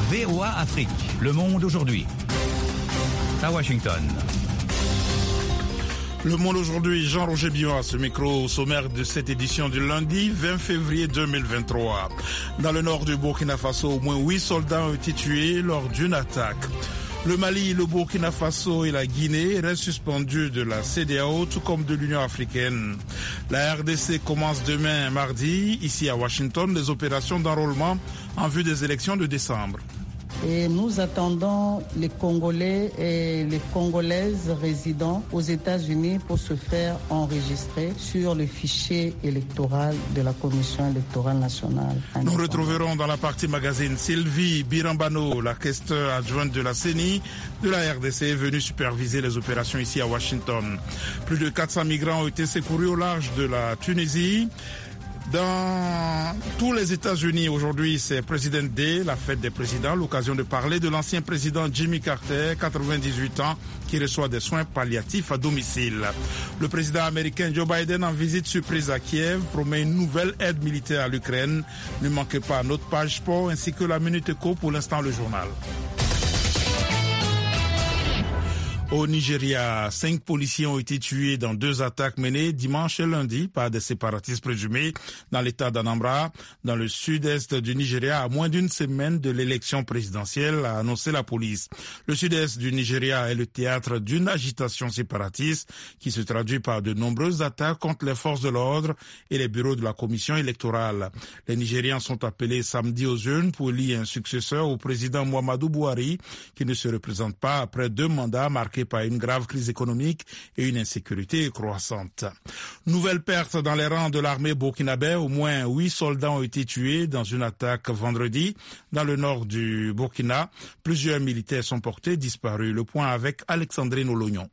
VOA Afrique, le monde aujourd'hui. À Washington. Le monde aujourd'hui, Jean-Roger Billon à ce micro au sommaire de cette édition du lundi 20 février 2023. Dans le nord du Burkina Faso, au moins 8 soldats ont été tués lors d'une attaque. Le Mali, le Burkina Faso et la Guinée restent suspendus de la CEDEAO, tout comme de l'Union africaine. La RDC commence demain, mardi, ici à Washington, les opérations d'enrôlement en vue des élections de décembre. Et nous attendons les Congolais et les Congolaises résidant aux États-Unis pour se faire enregistrer sur le fichier électoral de la Commission électorale nationale. Nous retrouverons dans la partie magazine Sylvie Birambano, la questeur adjointe de la CENI de la RDC, venue superviser les opérations ici à Washington. Plus de 400 migrants ont été secourus au large de la Tunisie. Dans tous les États-Unis, aujourd'hui, c'est President Day, la fête des présidents, l'occasion de parler de l'ancien président Jimmy Carter, 98 ans, qui reçoit des soins palliatifs à domicile. Le président américain Joe Biden, en visite surprise à Kiev, promet une nouvelle aide militaire à l'Ukraine. Ne manquez pas notre page sport ainsi que la Minute Éco, pour l'instant le journal. Au Nigeria, 5 policiers ont été tués dans 2 attaques menées dimanche et lundi par des séparatistes présumés dans l'état d'Anambra, dans le sud-est du Nigeria, à moins d'une semaine de l'élection présidentielle, a annoncé la police. Le sud-est du Nigeria est le théâtre d'une agitation séparatiste qui se traduit par de nombreuses attaques contre les forces de l'ordre et les bureaux de la commission électorale. Les Nigérians sont appelés samedi aux urnes pour élire un successeur au président Muhammadu Buhari, qui ne se représente pas après 2 mandats marqués par une grave crise économique et une insécurité croissante. Nouvelle perte dans les rangs de l'armée burkinabé. Au moins 8 soldats ont été tués dans une attaque vendredi dans le nord du Burkina. Plusieurs militaires sont portés disparus. Le point avec Alexandrine Olognon.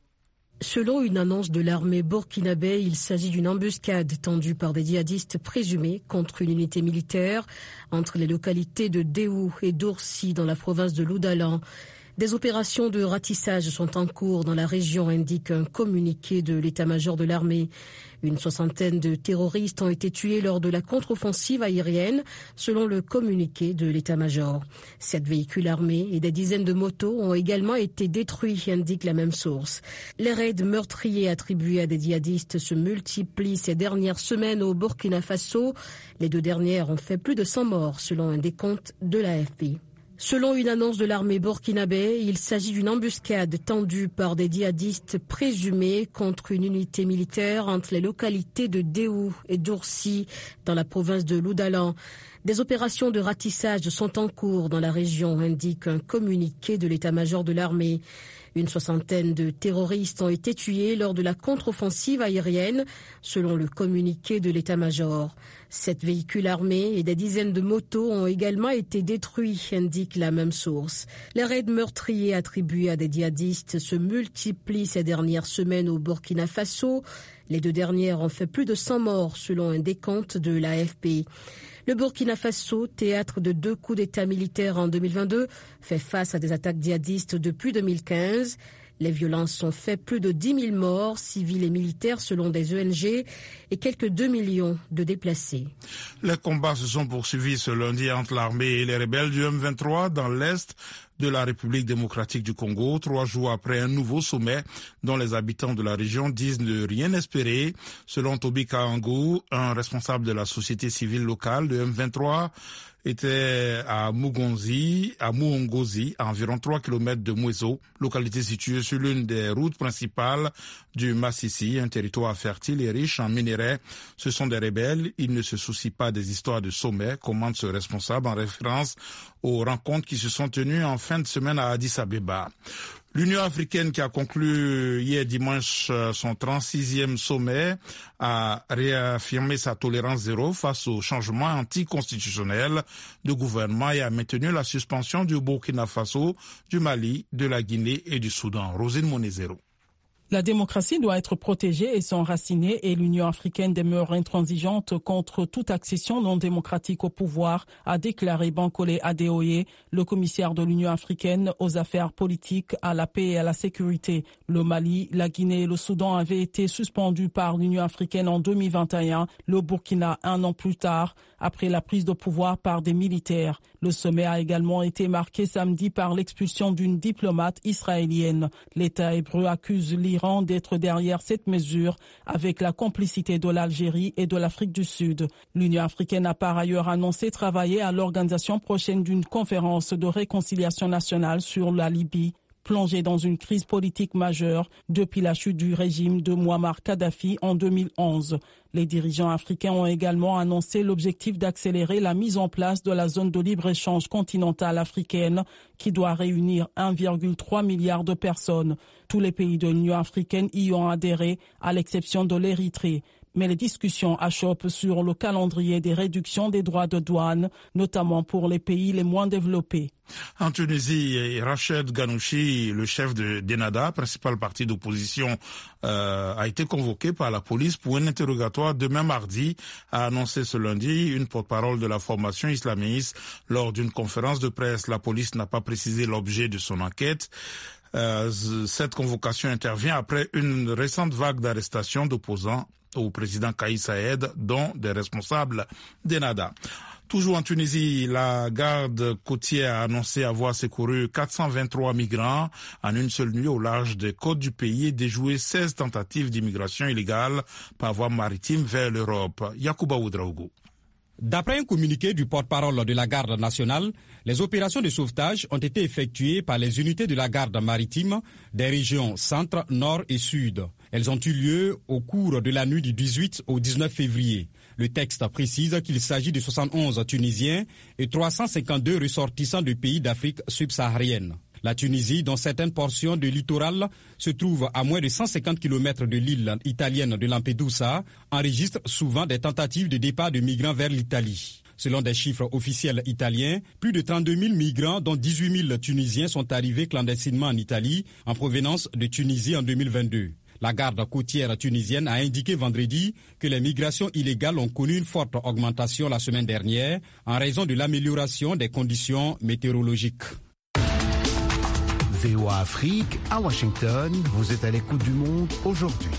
Selon une annonce de l'armée burkinabé, il s'agit d'une embuscade tendue par des djihadistes présumés contre une unité militaire entre les localités de Déhou et d'Oursi dans la province de Loudalan. Des opérations de ratissage sont en cours dans la région, indique un communiqué de l'état-major de l'armée. Une 60aine de terroristes ont été tués lors de la contre-offensive aérienne, selon le communiqué de l'état-major. 7 véhicules armés et des dizaines de motos ont également été détruits, indique la même source. Les raids meurtriers attribués à des djihadistes se multiplient ces dernières semaines au Burkina Faso. Les 2 dernières ont fait plus de 100 morts, selon un décompte de l'AFP. Selon une annonce de l'armée burkinabé, il s'agit d'une embuscade tendue par des djihadistes présumés contre une unité militaire entre les localités de Déhou et d'Oursi dans la province de Loudalan. Des opérations de ratissage sont en cours dans la région, indique un communiqué de l'état-major de l'armée. Une 60aine de terroristes ont été tués lors de la contre-offensive aérienne, selon le communiqué de l'état-major. 7 véhicules armés et des dizaines de motos ont également été détruits, indique la même source. Les raids meurtriers attribués à des djihadistes se multiplient ces dernières semaines au Burkina Faso. Les 2 dernières ont fait plus de 100 morts, selon un décompte de l'AFP. Le Burkina Faso, théâtre de 2 coups d'État militaires en 2022, fait face à des attaques djihadistes depuis 2015. Les violences ont fait plus de 10 000 morts, civils et militaires selon des ONG, et quelques 2 millions de déplacés. Les combats se sont poursuivis ce lundi entre l'armée et les rebelles du M23 dans l'est de la République démocratique du Congo, 3 jours après un nouveau sommet dont les habitants de la région disent ne rien espérer. Selon Tobi Kaangou, un responsable de la société civile locale, le M23 était à Muongozi, à environ 3 km de Mweso, localité située sur l'une des routes principales du Massissi, un territoire fertile et riche en minerais. Ce sont des rebelles, ils ne se soucient pas des histoires de sommet, commente ce responsable en référence aux rencontres qui se sont tenues en fin de semaine à Addis Abeba. L'Union africaine, qui a conclu hier dimanche son 36e sommet, a réaffirmé sa tolérance zéro face aux changements anticonstitutionnels de gouvernement et a maintenu la suspension du Burkina Faso, du Mali, de la Guinée et du Soudan. Rosine Monezero. La démocratie doit être protégée et s'enraciner et l'Union africaine demeure intransigeante contre toute accession non démocratique au pouvoir, a déclaré Bankole Adeoye, le commissaire de l'Union africaine aux affaires politiques, à la paix et à la sécurité. Le Mali, la Guinée et le Soudan avaient été suspendus par l'Union africaine en 2021, le Burkina 1 an plus tard, après la prise de pouvoir par des militaires. Le sommet a également été marqué samedi par l'expulsion d'une diplomate israélienne. L'État hébreu accuse l'Iran d'être derrière cette mesure avec la complicité de l'Algérie et de l'Afrique du Sud. L'Union africaine a par ailleurs annoncé travailler à l'organisation prochaine d'une conférence de réconciliation nationale sur la Libye, plongée dans une crise politique majeure depuis la chute du régime de Mouammar Kadhafi en 2011. Les dirigeants africains ont également annoncé l'objectif d'accélérer la mise en place de la zone de libre-échange continentale africaine qui doit réunir 1,3 milliard de personnes. Tous les pays de l'Union africaine y ont adhéré, à l'exception de l'Érythrée. Mais les discussions achoppent sur le calendrier des réductions des droits de douane, notamment pour les pays les moins développés. En Tunisie, Rached Ghannouchi, le chef d'Ennahda, principal parti d'opposition, a été convoqué par la police pour un interrogatoire demain mardi, a annoncé ce lundi une porte-parole de la formation islamiste lors d'une conférence de presse. La police n'a pas précisé l'objet de son enquête. Cette convocation intervient après une récente vague d'arrestations d'opposants au président Kais Saied, dont des responsables d'Ennahda. Toujours en Tunisie, la garde côtière a annoncé avoir secouru 423 migrants en une seule nuit au large des côtes du pays et déjoué 16 tentatives d'immigration illégale par voie maritime vers l'Europe. Yacouba Oudraogo. D'après un communiqué du porte-parole de la garde nationale, les opérations de sauvetage ont été effectuées par les unités de la garde maritime des régions centre, nord et sud. Elles ont eu lieu au cours de la nuit du 18 au 19 février. Le texte précise qu'il s'agit de 71 Tunisiens et 352 ressortissants de pays d'Afrique subsaharienne. La Tunisie, dans certaines portions de littoral, se trouve à moins de 150 km de l'île italienne de Lampedusa, enregistre souvent des tentatives de départ de migrants vers l'Italie. Selon des chiffres officiels italiens, plus de 32 000 migrants, dont 18 000 Tunisiens, sont arrivés clandestinement en Italie, en provenance de Tunisie en 2022. La garde côtière tunisienne a indiqué vendredi que les migrations illégales ont connu une forte augmentation la semaine dernière en raison de l'amélioration des conditions météorologiques. VOA Afrique, à Washington, vous êtes à l'écoute du monde aujourd'hui.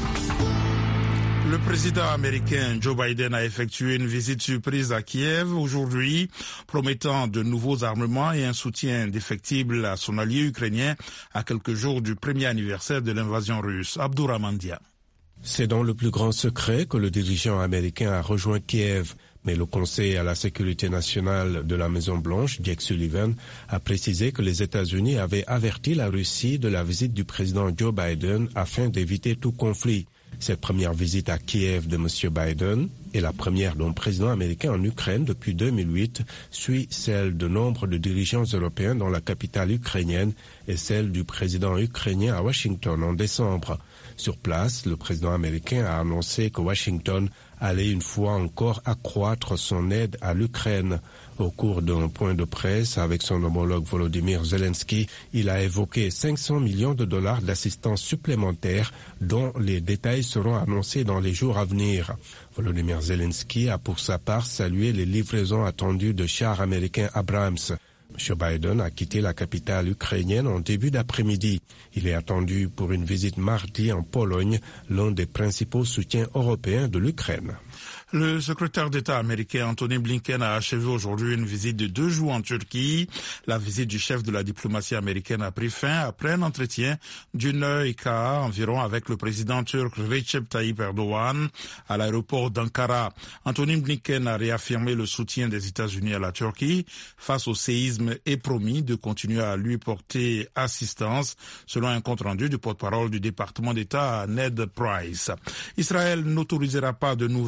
Le président américain Joe Biden a effectué une visite surprise à Kiev aujourd'hui, promettant de nouveaux armements et un soutien indéfectible à son allié ukrainien à quelques jours du premier anniversaire de l'invasion russe. Abdourahmane Dia. C'est dans le plus grand secret que le dirigeant américain a rejoint Kiev. Mais le Conseil à la sécurité nationale de la Maison-Blanche, Jake Sullivan, a précisé que les États-Unis avaient averti la Russie de la visite du président Joe Biden afin d'éviter tout conflit. Cette première visite à Kiev de M. Biden est la première d'un président américain en Ukraine depuis 2008, suit celle de nombre de dirigeants européens dans la capitale ukrainienne et celle du président ukrainien à Washington en décembre. Sur place, le président américain a annoncé que Washington allait une fois encore accroître son aide à l'Ukraine. Au cours d'un point de presse avec son homologue Volodymyr Zelensky, il a évoqué 500 millions de dollars d'assistance supplémentaire dont les détails seront annoncés dans les jours à venir. Volodymyr Zelensky a pour sa part salué les livraisons attendues de chars américains Abrams. M. Biden a quitté la capitale ukrainienne en début d'après-midi. Il est attendu pour une visite mardi en Pologne, l'un des principaux soutiens européens de l'Ukraine. Le secrétaire d'État américain Anthony Blinken a achevé aujourd'hui une visite de 2 jours en Turquie. La visite du chef de la diplomatie américaine a pris fin après un entretien d'une heure et quart environ avec le président turc Recep Tayyip Erdogan à l'aéroport d'Ankara. Anthony Blinken a réaffirmé le soutien des États-Unis à la Turquie face au séisme et promis de continuer à lui porter assistance, selon un compte-rendu du porte-parole du département d'État Ned Price. Israël n'autorisera pas de nouvelles colonisations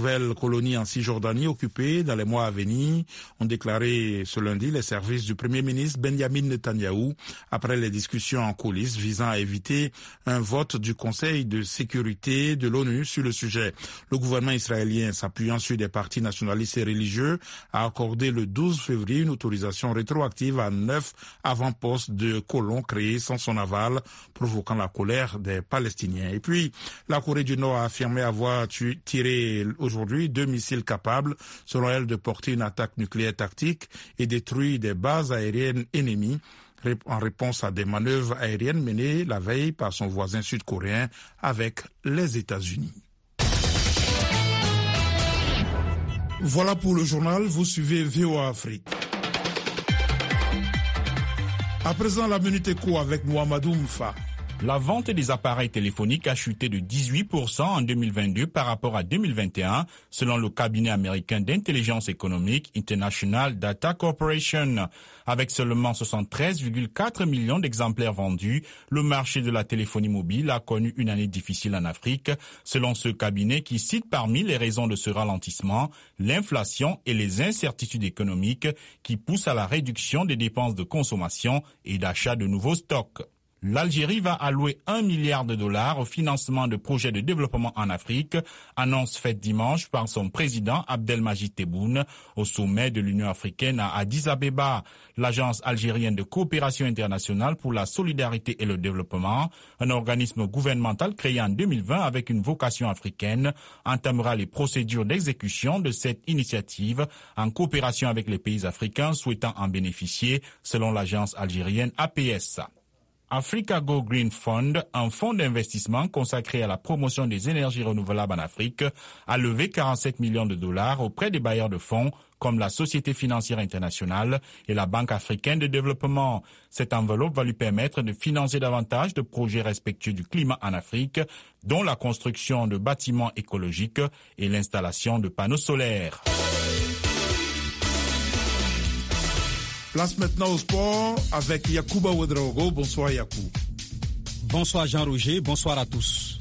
colonies en Cisjordanie occupées dans les mois à venir, ont déclaré ce lundi les services du Premier ministre Benjamin Netanyahou après les discussions en coulisses visant à éviter un vote du Conseil de sécurité de l'ONU sur le sujet. Le gouvernement israélien, s'appuyant sur des partis nationalistes et religieux, a accordé le 12 février une autorisation rétroactive à 9 avant-postes de colons créés sans son aval, provoquant la colère des Palestiniens. Et puis, la Corée du Nord a affirmé avoir tiré aujourd'hui 2 missiles capables, selon elle, de porter une attaque nucléaire tactique et détruire des bases aériennes ennemies en réponse à des manœuvres aériennes menées la veille par son voisin sud-coréen avec les États-Unis. Voilà pour le journal, vous suivez VOA Afrique. À présent, la Minute Éco avec Mohamedou Mfa. La vente des appareils téléphoniques a chuté de 18% en 2022 par rapport à 2021, selon le cabinet américain d'intelligence économique International Data Corporation. Avec seulement 73,4 millions d'exemplaires vendus, le marché de la téléphonie mobile a connu une année difficile en Afrique, selon ce cabinet qui cite parmi les raisons de ce ralentissement l'inflation et les incertitudes économiques qui poussent à la réduction des dépenses de consommation et d'achat de nouveaux stocks. L'Algérie va allouer $1 milliard au financement de projets de développement en Afrique, annonce faite dimanche par son président Abdelmajid Tebboune au sommet de l'Union africaine à Addis Abeba. L'Agence algérienne de coopération internationale pour la solidarité et le développement, un organisme gouvernemental créé en 2020 avec une vocation africaine, entamera les procédures d'exécution de cette initiative en coopération avec les pays africains souhaitant en bénéficier, selon l'agence algérienne APS. Africa Go Green Fund, un fonds d'investissement consacré à la promotion des énergies renouvelables en Afrique, a levé $47 millions auprès des bailleurs de fonds comme la Société financière internationale et la Banque africaine de développement. Cette enveloppe va lui permettre de financer davantage de projets respectueux du climat en Afrique, dont la construction de bâtiments écologiques et l'installation de panneaux solaires. Place maintenant au sport avec Yacouba Ouedraogo. Bonsoir Yacou. Bonsoir Jean-Roger, bonsoir à tous.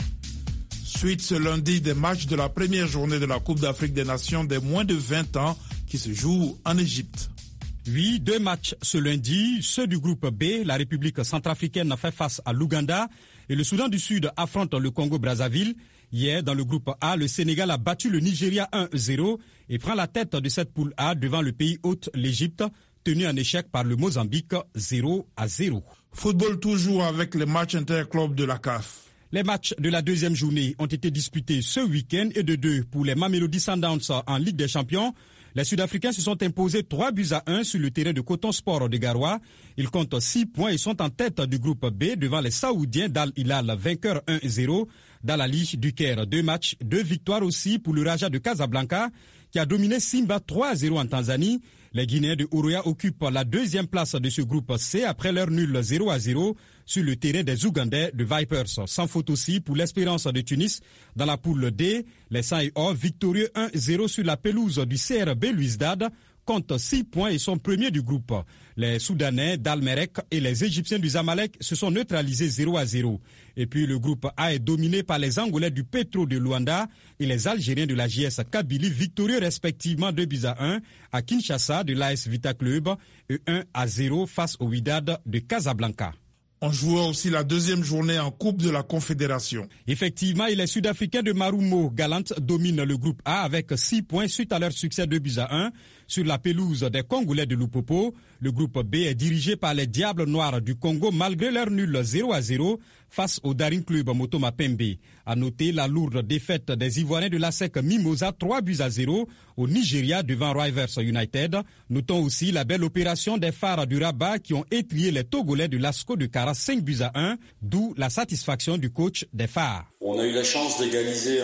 Suite ce lundi des matchs de la première journée de la Coupe d'Afrique des Nations des moins de 20 ans qui se jouent en Égypte. Oui, 2 matchs ce lundi. Ceux du groupe B, la République centrafricaine fait face à l'Ouganda et le Soudan du Sud affronte le Congo-Brazzaville. Hier, dans le groupe A, le Sénégal a battu le Nigeria 1-0 et prend la tête de cette poule A devant le pays hôte, l'Égypte, tenu en échec par le Mozambique 0-0. Football toujours avec les matchs interclubs de la CAF. Les matchs de la deuxième journée ont été disputés ce week-end et de 2 pour les Mamelodi Sundowns en Ligue des Champions. Les Sud-Africains se sont imposés 3-1 sur le terrain de Coton Sport de Garoua. Ils comptent 6 points et sont en tête du groupe B devant les Saoudiens d'Al Hilal, vainqueur 1-0. Dans la Ligue du Caire, 2 matchs, 2 victoires aussi pour le Raja de Casablanca qui a dominé Simba 3-0 en Tanzanie. Les Guinéens de Horoya occupent la deuxième place de ce groupe C après leur nul 0-0 sur le terrain des Ougandais de Vipers. Sans faute aussi pour l'Espérance de Tunis. Dans la poule D, les Saints et Or victorieux 1-0 sur la pelouse du CRB Louisdad comptent 6 points et sont premiers du groupe. Les Soudanais d'Al-Merek et les Égyptiens du Zamalek se sont neutralisés 0-0. Et puis le groupe A est dominé par les Angolais du Petro de Luanda et les Algériens de la JS Kabylie, victorieux respectivement 2-1 à Kinshasa de l'AS Vita Club et 1-0 face au Wydad de Casablanca. On jouera aussi la deuxième journée en Coupe de la Confédération. Effectivement, et les Sud-Africains de Marumo Galante dominent le groupe A avec 6 points suite à leur succès 2-1 sur la pelouse des Congolais de Lupopo. Le groupe B est dirigé par les Diables Noirs du Congo malgré leur nul 0-0 face au Daring Club Motoma Pembe. À noter la lourde défaite des Ivoiriens de l'ASEC Mimosa 3-0 au Nigeria devant Rivers United. Notons aussi la belle opération des Phares du Rabat qui ont étrié les Togolais de l'ASCO de Kara 5-1, d'où la satisfaction du coach des Phares. On a eu la chance d'égaliser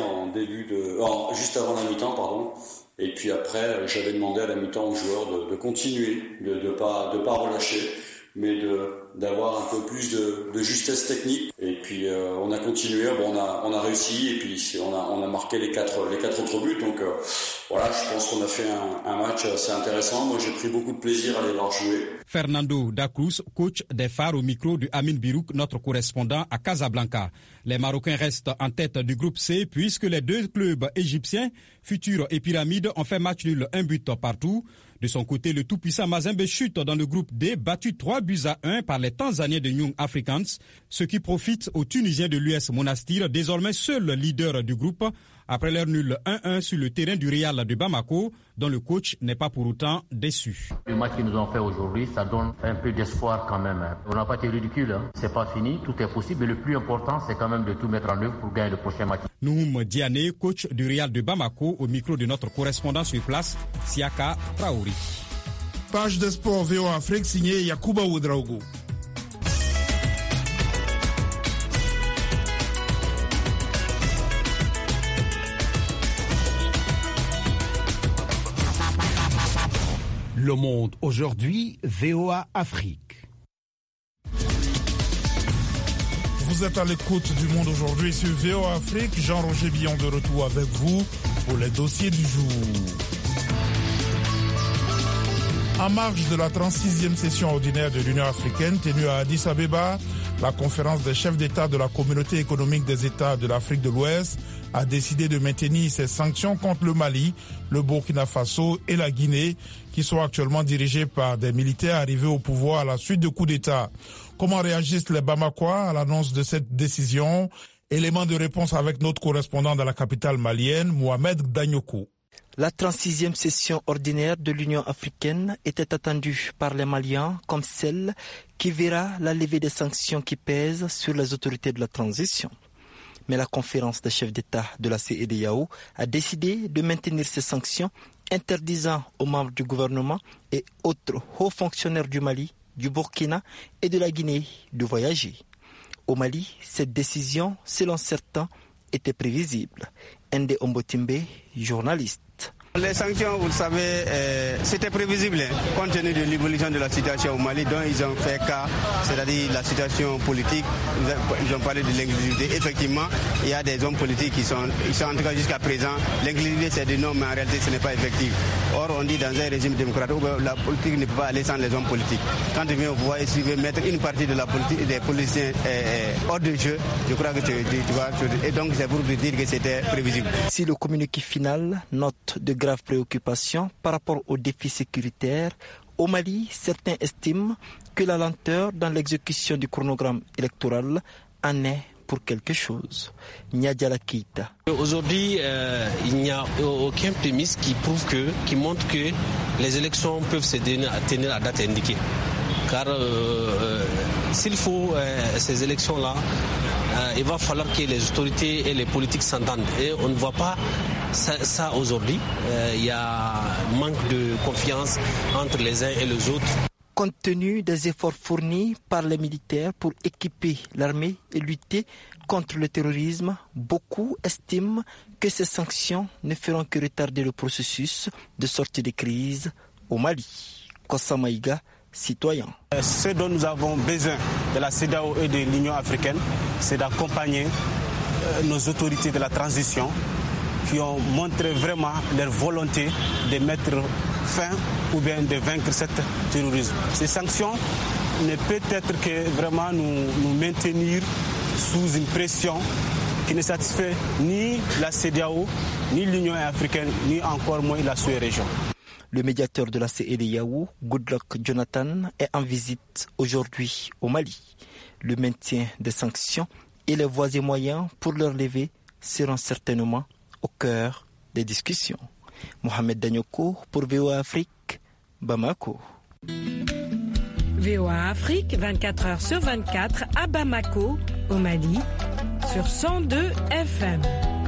juste avant la mi-temps, pardon. Et puis après, j'avais demandé à la mi-temps aux joueurs de continuer, de pas relâcher, mais d'avoir un peu plus de justesse technique. Et puis on a continué, on a réussi, et puis on a marqué les quatre autres buts. Donc voilà, je pense qu'on a fait un match assez intéressant. Moi, j'ai pris beaucoup de plaisir à les voir jouer. Fernando da Cruz, coach des Phares, au micro de Amin Birouk, notre correspondant à Casablanca. Les Marocains restent en tête du groupe C puisque les deux clubs égyptiens, Futur et Pyramide, ont fait match nul, 1 but partout. De son côté, le tout-puissant Mazembe chute dans le groupe D, battu 3-1 par les Tanzaniens de Young Africans, ce qui profite aux Tunisiens de l'US Monastir, désormais seul leader du groupe, après leur nul 1-1 sur le terrain du Real de Bamako, dont le coach n'est pas pour autant déçu. Le match qu'ils nous ont fait aujourd'hui, ça donne un peu d'espoir quand même. On n'a pas été ridicule, c'est pas fini, tout est possible, mais le plus important, c'est quand même de tout mettre en œuvre pour gagner le prochain match. Nouhoum Diané, coach du Real de Bamako, au micro de notre correspondant sur place, Siaka Traoré. Page de sport VOA Afrique signée Yacouba Ouedraogo. Le Monde aujourd'hui, VOA Afrique. Vous êtes à l'écoute du Monde aujourd'hui sur VOA Afrique. Jean-Roger Billon de retour avec vous pour les dossiers du jour. En marge de la 36e session ordinaire de l'Union africaine tenue à Addis Abeba, la conférence des chefs d'État de la Communauté économique des États de l'Afrique de l'Ouest a décidé de maintenir ses sanctions contre le Mali, le Burkina Faso et la Guinée, qui sont actuellement dirigés par des militaires arrivés au pouvoir à la suite de coups d'État. Comment réagissent les Bamakois à l'annonce de cette décision? Élément de réponse avec notre correspondant dans la capitale malienne, Mohamed Danyoko. La 36e session ordinaire de l'Union africaine était attendue par les Maliens comme celle qui verra la levée des sanctions qui pèsent sur les autorités de la transition. Mais la conférence des chefs d'État de la CEDEAO a décidé de maintenir ces sanctions, interdisant aux membres du gouvernement et autres hauts fonctionnaires du Mali, du Burkina et de la Guinée de voyager. Au Mali, cette décision, selon certains, était prévisible. Ndé Ombotimbe, journaliste. Les sanctions, vous le savez, c'était prévisible compte tenu de l'évolution de la situation au Mali, dont ils ont fait cas, c'est-à-dire la situation politique. Ils ont parlé de l'inclusivité. Effectivement, il y a des hommes politiques qui sont en tout cas jusqu'à présent, l'inclusivité c'est des noms, mais en réalité ce n'est pas effectif. Or, on dit dans un régime démocratique, la politique ne peut pas aller sans les hommes politiques. Quand tu viens au pouvoir et tu veux mettre une partie de la politique des politiciens hors de jeu, je crois que tu vois. Et donc, c'est pour te dire que c'était prévisible. Si le communiqué final note de graves préoccupations par rapport aux défis sécuritaires, au Mali, certains estiment que la lenteur dans l'exécution du chronogramme électoral en est pour quelque chose. Nyadiala Keita. Aujourd'hui, il n'y a aucun prémisse qui montre que les élections peuvent se tenir à date indiquée. Car s'il faut ces élections-là, il va falloir que les autorités et les politiques s'entendent. Et on ne voit pas ça aujourd'hui. Il y a un manque de confiance entre les uns et les autres. Compte tenu des efforts fournis par les militaires pour équiper l'armée et lutter contre le terrorisme, beaucoup estiment que ces sanctions ne feront que retarder le processus de sortie de crise au Mali. Kossa Maïga, citoyen. Ce dont nous avons besoin de la CEDEAO et de l'Union africaine, c'est d'accompagner nos autorités de la transition qui ont montré vraiment leur volonté de mettre fin ou bien de vaincre ce terrorisme. Ces sanctions ne peuvent être que vraiment nous maintenir sous une pression qui ne satisfait ni la CEDEAO, ni l'Union africaine, ni encore moins la sous-région. Le médiateur de la CEDEAO, Goodluck Jonathan, est en visite aujourd'hui au Mali. Le maintien des sanctions et les voies et moyens pour leur lever seront certainement au cœur des discussions. Mohamed Danyoko pour VOA Afrique, Bamako. VOA Afrique, 24 heures sur 24 à Bamako, au Mali, sur 102 FM.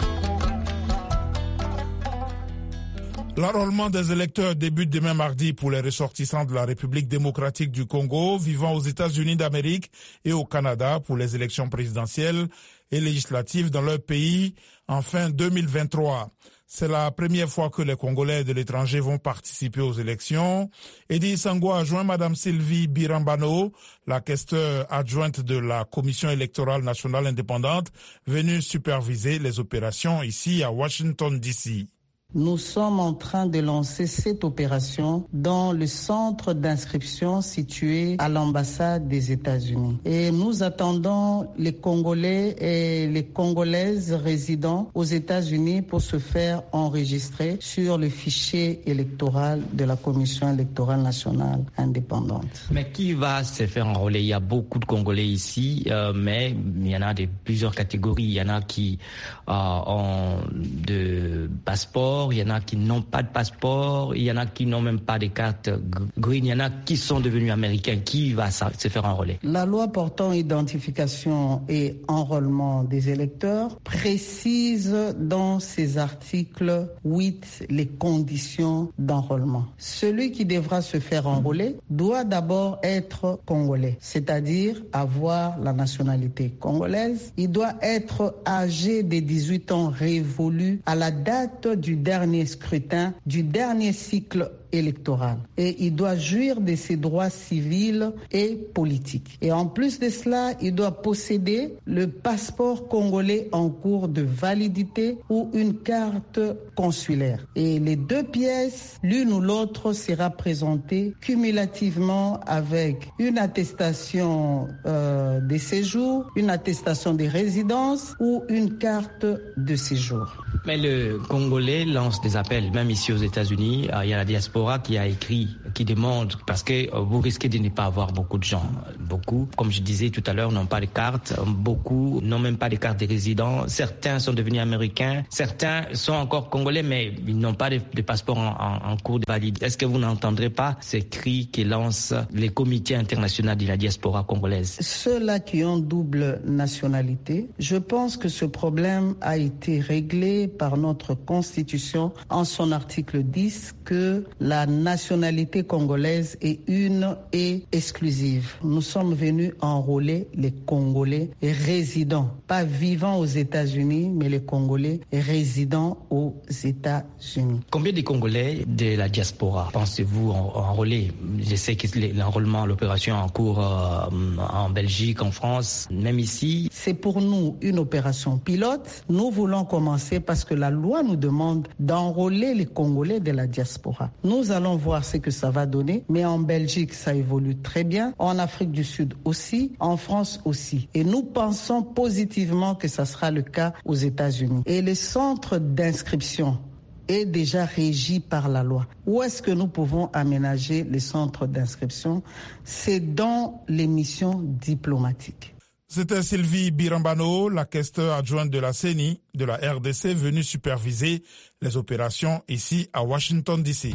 L'enrôlement des électeurs débute demain mardi pour les ressortissants de la République démocratique du Congo vivant aux États-Unis d'Amérique et au Canada pour les élections présidentielles et législatives dans leur pays en fin 2023. C'est la première fois que les Congolais de l'étranger vont participer aux élections. Edi Sango a joint Mme Sylvie Birambano, la questeur adjointe de la Commission électorale nationale indépendante, venue superviser les opérations ici à Washington, D.C. Nous sommes en train de lancer cette opération dans le centre d'inscription situé à l'ambassade des États-Unis. Et nous attendons les Congolais et les Congolaises résidant aux États-Unis pour se faire enregistrer sur le fichier électoral de la Commission électorale nationale indépendante. Mais qui va se faire enrôler? Il y a beaucoup de Congolais ici, mais il y en a de plusieurs catégories. Il y en a qui ont de passeports. Il y en a qui n'ont pas de passeport, il y en a qui n'ont même pas de carte green, il y en a qui sont devenus américains. Qui va se faire enrôler? La loi portant identification et enrôlement des électeurs précise dans ses articles 8 les conditions d'enrôlement. Celui qui devra se faire enrôler doit d'abord être congolais, c'est-à-dire avoir la nationalité congolaise. Il doit être âgé de 18 ans révolus à la date du dernier scrutin, du dernier cycle électoral. Et il doit jouir de ses droits civils et politiques. Et en plus de cela, il doit posséder le passeport congolais en cours de validité ou une carte consulaire. Et les deux pièces, l'une ou l'autre, sera présentée cumulativement avec une attestation de séjour, une attestation de résidence ou une carte de séjour. Mais le Congolais lance des appels, même ici aux États-Unis, il y a la diaspora qui a écrit, qui demande, parce que vous risquez de ne pas avoir beaucoup de gens. Beaucoup, comme je disais tout à l'heure, n'ont pas de carte. Beaucoup n'ont même pas de carte de résident. Certains sont devenus américains. Certains sont encore congolais, mais ils n'ont pas de passeport en cours de valide. Est-ce que vous n'entendrez pas ces cris qui lancent les comités internationaux de la diaspora congolaise? Ceux-là qui ont double nationalité, je pense que ce problème a été réglé par notre Constitution en son article 10 que la nationalité congolaise est une et exclusive. Nous sommes venus enrôler les Congolais résidents, pas vivant aux États-Unis, mais les Congolais résidents aux États-Unis. Combien de Congolais de la diaspora pensez-vous enrôler? Je sais que l'enrôlement, l'opération en cours en Belgique, en France, même ici. C'est pour nous une opération pilote. Nous voulons commencer parce que la loi nous demande d'enrôler les Congolais de la diaspora. Nous allons voir ce que ça va donner, mais en Belgique, ça évolue très bien. En Afrique du Sud aussi, en France aussi. Et nous pensons positivement que ça sera le cas aux États-Unis. Et les centres d'inscription est déjà régi par la loi. Où est-ce que nous pouvons aménager les centres d'inscription? C'est dans les missions diplomatiques. C'était Sylvie Birambano, la questeur adjointe de la CENI, de la RDC, venue superviser les opérations ici à Washington, D.C.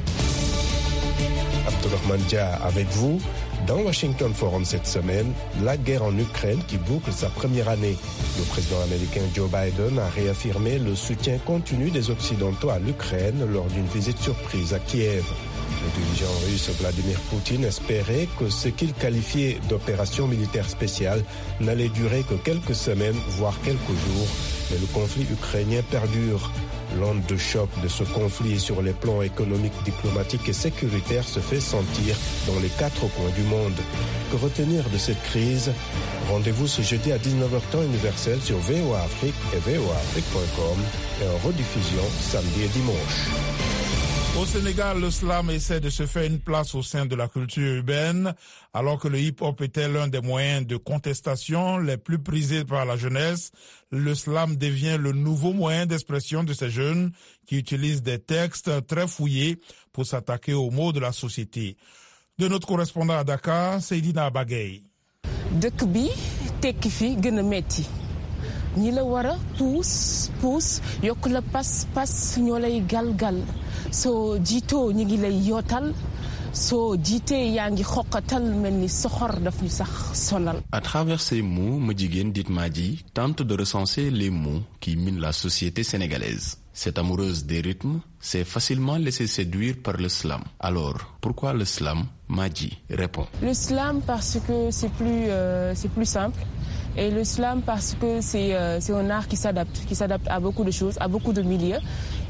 Abdourahmane Dia avec vous. Dans Washington Forum cette semaine, la guerre en Ukraine qui boucle sa première année. Le président américain Joe Biden a réaffirmé le soutien continu des Occidentaux à l'Ukraine lors d'une visite surprise à Kiev. Le dirigeant russe Vladimir Poutine espérait que ce qu'il qualifiait d'opération militaire spéciale n'allait durer que quelques semaines, voire quelques jours. Mais le conflit ukrainien perdure. L'onde de choc de ce conflit sur les plans économiques, diplomatiques et sécuritaires se fait sentir dans les 4 coins du monde. Que retenir de cette crise? Rendez-vous ce jeudi à 19h temps universel sur VOA Afrique et voaafrique.com et en rediffusion samedi et dimanche. Au Sénégal, le slam essaie de se faire une place au sein de la culture urbaine, alors que le hip-hop était l'un des moyens de contestation les plus prisés par la jeunesse. Le slam devient le nouveau moyen d'expression de ces jeunes qui utilisent des textes très fouillés pour s'attaquer aux maux de la société. De notre correspondant à Dakar, Seydina Bagay. Dëkk bi tekki fi gën a metti ñi la war a puus yokk la pas ñoo lay galgal soo jiitoo ñi ngi lay yootal soo jiitee yaa ngi xoqatal mel ni soxor daf ñu sax sonal. À travers ces mots, Modjiguène Ditmadji tente de recenser les mots qui minent la société sénégalaise. Cette amoureuse des rythmes s'est facilement laissée séduire par le slam. Alors, pourquoi le slam? Madji répond. Le slam parce que c'est plus simple. Et le slam parce que c'est un art qui s'adapte à beaucoup de choses, à beaucoup de milieux.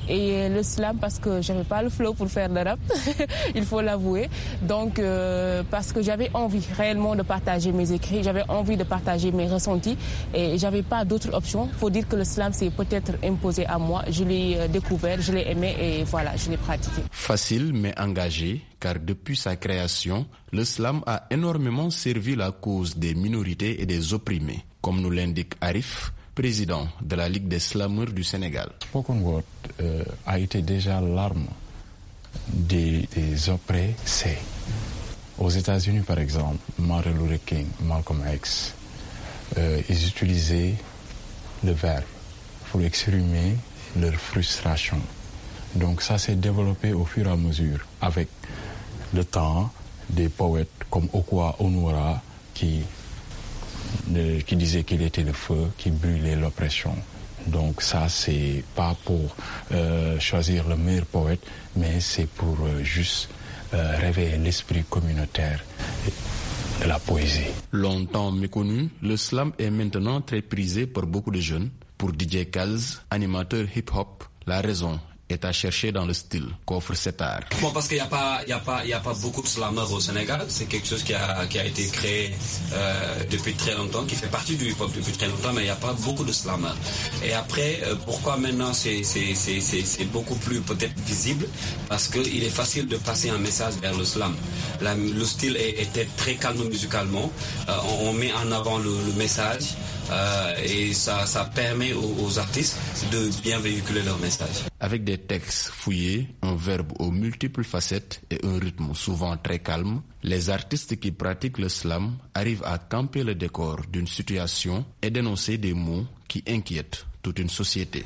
et le slam parce que j'avais pas le flow pour faire de rap, il faut l'avouer. Donc parce que j'avais envie réellement de partager mes écrits, j'avais envie de partager mes ressentis et j'avais pas d'autre option. Faut dire que le slam s'est peut-être imposé à moi. Je l'ai découvert, je l'ai aimé et voilà, je l'ai pratiqué. Facile mais engagé, car depuis sa création, le slam a énormément servi la cause des minorités et des opprimés, comme nous l'indique Arif, président de la Ligue des slameurs du Sénégal. Spoken Word a été déjà l'arme des opprimés. Aux États-Unis, par exemple, Martin Luther King, Malcolm X, ils utilisaient le verbe pour exprimer leur frustration. Donc ça s'est développé au fur et à mesure, avec le temps, des poètes comme Okwa Onwara qui disait qu'il était le feu qui brûlait l'oppression. Donc ça, c'est pas pour choisir le meilleur poète, mais c'est pour juste réveiller l'esprit communautaire de la poésie. Longtemps méconnu, le slam est maintenant très prisé par beaucoup de jeunes. Pour DJ Kals, animateur hip-hop, la raison est à chercher dans le style qu'offre cet art. Bon, parce qu'il n'y a pas beaucoup de slameurs au Sénégal. C'est quelque chose qui a été créé depuis très longtemps, qui fait partie du hip-hop depuis très longtemps, mais il n'y a pas beaucoup de slameurs. Et après, pourquoi maintenant c'est beaucoup plus peut-être visible? Parce qu'il est facile de passer un message vers le slam. Le style était très calme musicalement. On met en avant le message. Et ça permet aux artistes de bien véhiculer leur message. Avec des textes fouillés, un verbe aux multiples facettes et un rythme souvent très calme, les artistes qui pratiquent le slam arrivent à camper le décor d'une situation et dénoncer des mots qui inquiètent toute une société.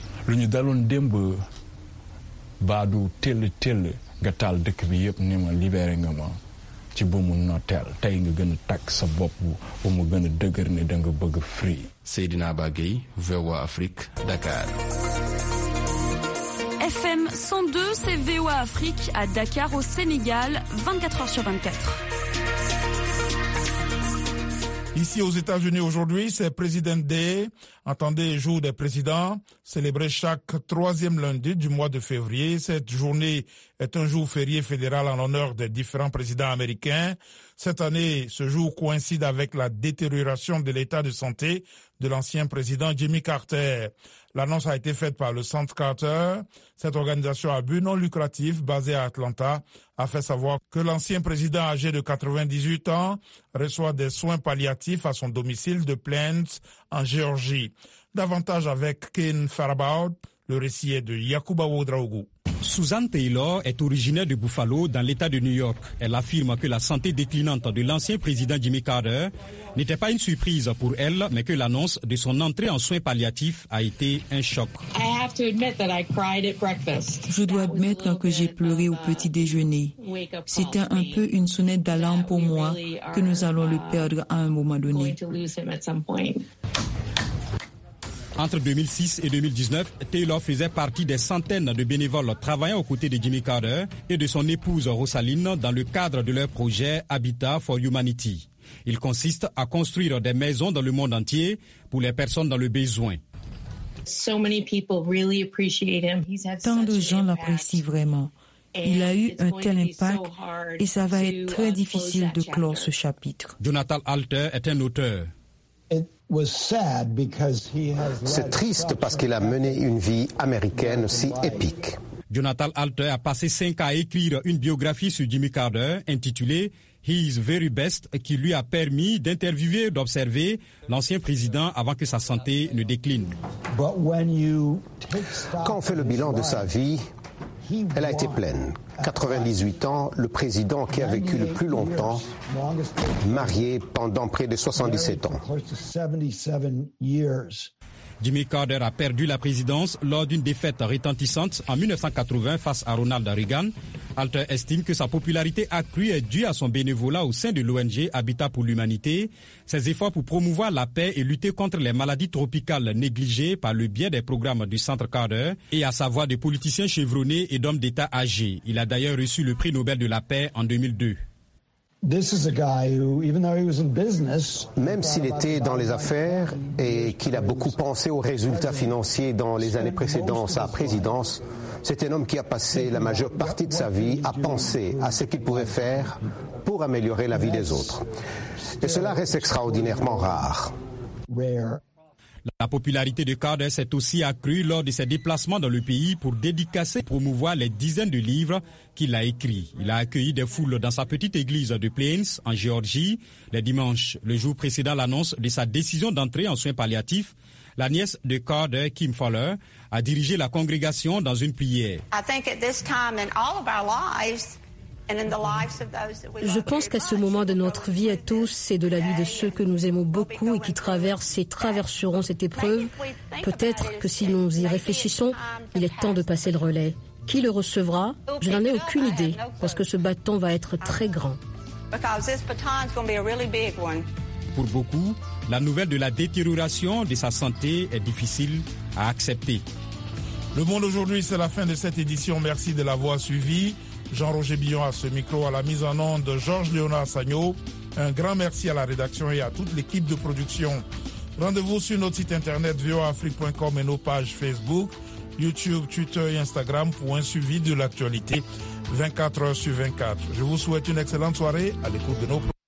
ci bu mu notel tay nga gëna tak sa bop bu mu gëna dëgër ne da nga bëgg free. Seydina Bagay, VOA Afrique, Dakar. FM 102, c'est VOA Afrique à Dakar au Sénégal, 24h sur 24. Ici aux États-Unis aujourd'hui, c'est President Day, entendez jour des présidents, célébré chaque 3e lundi du mois de février. Cette journée est un jour férié fédéral en l'honneur des différents présidents américains. Cette année, ce jour coïncide avec la détérioration de l'état de santé de l'ancien président Jimmy Carter. L'annonce a été faite par le Centre Carter. Cette organisation à but non lucratif basée à Atlanta a fait savoir que l'ancien président âgé de 98 ans reçoit des soins palliatifs à son domicile de Plains en Géorgie. Davantage avec Ken Farabaud, le récit est de Yacouba Ouedraogo. Suzanne Taylor est originaire de Buffalo, dans l'État de New York. Elle affirme que la santé déclinante de l'ancien président Jimmy Carter n'était pas une surprise pour elle, mais que l'annonce de son entrée en soins palliatifs a été un choc. Je dois admettre que j'ai pleuré au petit déjeuner. C'était un peu une sonnette d'alarme pour moi que nous allons le perdre à un moment donné. Entre 2006 et 2019, Taylor faisait partie des centaines de bénévoles travaillant aux côtés de Jimmy Carter et de son épouse Rosaline dans le cadre de leur projet Habitat for Humanity. Il consiste à construire des maisons dans le monde entier pour les personnes dans le besoin. Tant de gens l'apprécient vraiment. Il a eu un tel impact et ça va être très difficile de clore ce chapitre. Jonathan Alter est un auteur. C'est triste parce qu'il a mené une vie américaine si épique. Jonathan Alter a passé 5 ans à écrire une biographie sur Jimmy Carter intitulée His Very Best, qui lui a permis d'interviewer et d'observer l'ancien président avant que sa santé ne décline. Quand on fait le bilan de sa vie, elle a été pleine. 98 ans, le président qui a vécu le plus longtemps, marié pendant près de 77 ans. Jimmy Carter a perdu la présidence lors d'une défaite retentissante en 1980 face à Ronald Reagan. Alter estime que sa popularité accrue est due à son bénévolat au sein de l'ONG Habitat pour l'Humanité, ses efforts pour promouvoir la paix et lutter contre les maladies tropicales négligées par le biais des programmes du Centre Carter et à sa voix de politiciens chevronnés et d'hommes d'État âgés. Il a d'ailleurs reçu le prix Nobel de la paix en 2002. Même s'il était dans les affaires et qu'il a beaucoup pensé aux résultats financiers dans les années précédant sa présidence, C'est un homme qui a passé la majeure partie de sa vie à penser à ce qu'il pouvait faire pour améliorer la vie des autres. Et cela reste extraordinairement rare. La popularité de Carter s'est aussi accrue lors de ses déplacements dans le pays pour dédicacer et promouvoir les dizaines de livres qu'il a écrits. Il a accueilli des foules dans sa petite église de Plains, en Géorgie, les dimanches. Le jour précédant l'annonce de sa décision d'entrer en soins palliatifs, la nièce de Carter, Kim Fowler, a dirigé la congrégation dans une prière. Je pense qu'à ce moment de notre vie à tous et de la vie de ceux que nous aimons beaucoup et qui traversent et traverseront cette épreuve, peut-être que si nous y réfléchissons, il est temps de passer le relais. Qui le recevra? Je n'en ai aucune idée, parce que ce bâton va être très grand. Pour beaucoup, la nouvelle de la détérioration de sa santé est difficile à accepter. Le Monde aujourd'hui, c'est la fin de cette édition. Merci de l'avoir suivi. Jean-Roger Billon à ce micro, à la mise en onde de Georges-Léonard Sagno. Un grand merci à la rédaction et à toute l'équipe de production. Rendez-vous sur notre site internet voaafrique.com et nos pages Facebook, YouTube, Twitter et Instagram pour un suivi de l'actualité 24 heures sur 24. Je vous souhaite une excellente soirée à l'écoute de nos